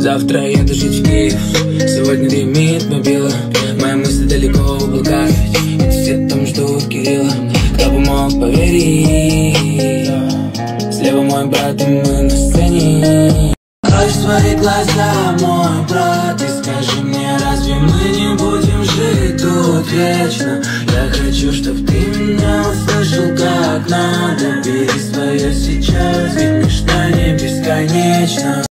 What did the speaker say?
Завтра еду жить в Киев. Сегодня дымит мобила. Мои мысли далеко в облаках, ведь все там ждут Кирилла. Кто бы мог поверить? Слева мой брат, и мы на сцене. Открой свои глаза, мой брат, и скажи мне, разве мы не будем жить тут вечно? Я хочу, чтоб ты меня услышал как надо. Бери свое сейчас, ведь ничто не бесконечно.